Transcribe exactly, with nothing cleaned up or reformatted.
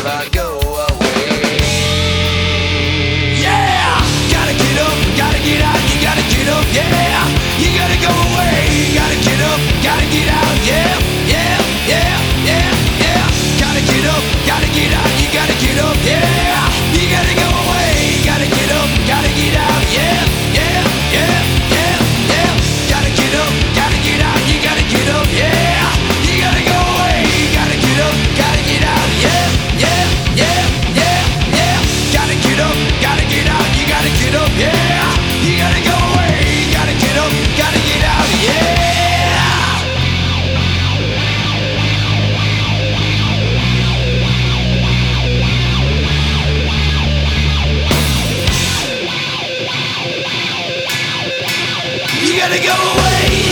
never go away. Yeah, gotta get up, gotta get out, you gotta get up, yeah. You gotta go away, you gotta get up, gotta get out, yeah, yeah, yeah, yeah, yeah. Gotta get up, gotta get out, you gotta get up, yeah. You gotta go away, you gotta get up, gotta get out, yeah, yeah, yeah, yeah, yeah. Gotta get up, gotta get out, you gotta get up, yeah. You gotta go away, you gotta get up, gotta get out, yeah, yeah, yeah, yeah, yeah. Gotta get up, gotta get out, you gotta get up, yeah. You gotta go away, you gotta get up, gotta get out, yeah. You gotta go away.